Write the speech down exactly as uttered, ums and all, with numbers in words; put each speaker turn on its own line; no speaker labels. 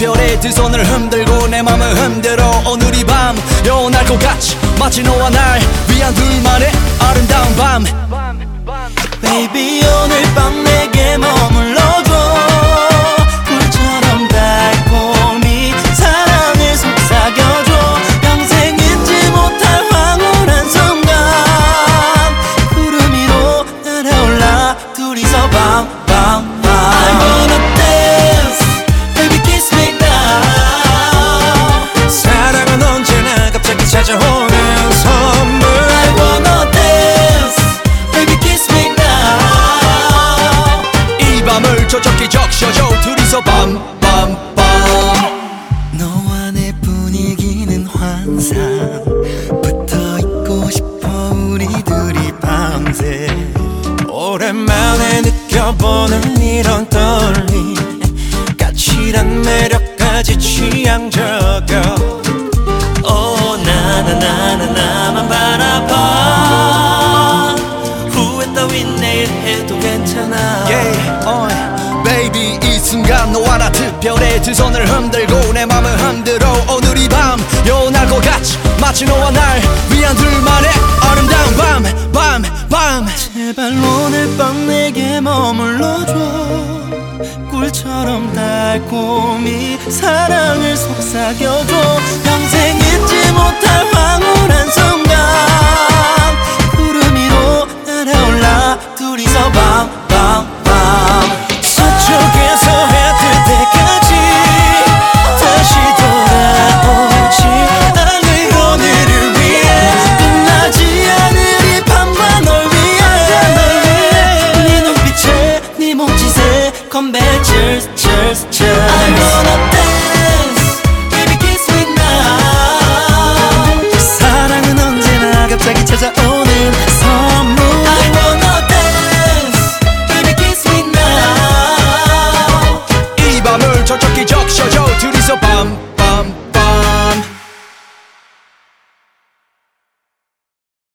특별해. 두 손을 흔들고 내 맘을 흔들어. 오늘 이 밤 영원할 것 같이 마치 너와 날 위한 둘만의 아름다운 밤.
Baby 오늘 밤 내게 머물러줘. 꿀처럼 달콤히 사랑을 속삭여줘. 평생 잊지 못할 황홀한 순간. 구름 위로 날아올라 둘이서 밤밤밤. I wanna dance, baby kiss me now.
사랑은 언제나 갑자기 찾아오는 선물.
I wanna dance, baby kiss me now.
이 밤을 촉촉히 적셔줘. 둘이서 밤밤밤.
너와 내 분위기는 환상. 붙어있고 싶어 우리 둘이 밤새.
오랜만에 느껴보는 이런 떨림. 까칠한 매력까지 취향적여.
오 나나나나 나만 바라봐. 후회 따윈 내일 해도 괜찮아.
Yeah, uh, baby 이 순간 너와 나 특별해. 두 손을 흔들고 내 맘을 흔들어. 오늘 이 밤 영원할 것 같이 마치 너와 날 위한 둘만의 아름다운 밤 밤 밤.
제발 오늘 밤 내게 머물러줘. 꿀처럼 달콤히 사랑을 속삭여줘. 평생 잊지 못할 황홀한 순간. 구름 위로 날아올라 둘이서 밤밤밤.
서쪽에서 해 뜰 때까지 다시 돌아오지 않을 오늘을 위해.
끝나지 않을 이 밤과 널 위해. 네 눈빛에 네 몸짓에 건배 cheers cheers cheers. I wanna dance, baby kiss me now.
사랑은 언제나 갑자기 찾아오는 선물.
I wanna dance, baby kiss me now.
이 밤을 촉촉히 적셔줘.